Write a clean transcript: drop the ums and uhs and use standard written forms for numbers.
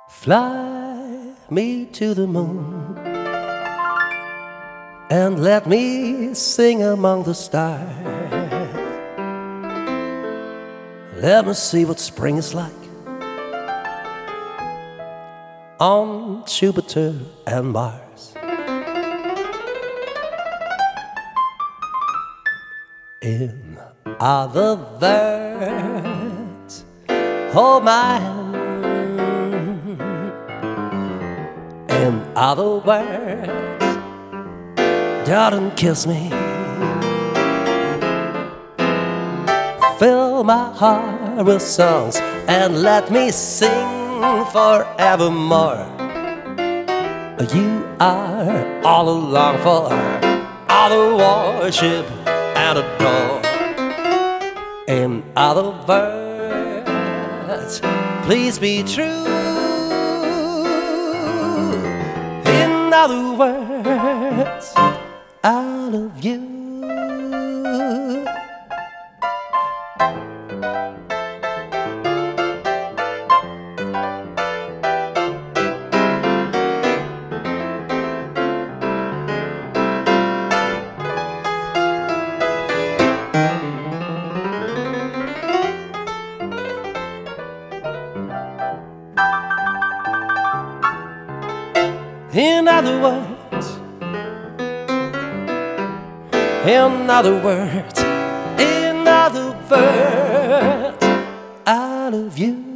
Fly me to the moon and let me sing among the stars. Let me see what spring is like on Jupiter and Mars. In other words, hold my hand. In other words, darling, kiss me. Fill my heart with songs and let me sing forevermore. You are all along for all to worship and adore. In other words, please be true. In other words, I love you. In other words, in other words, in other words, I love you.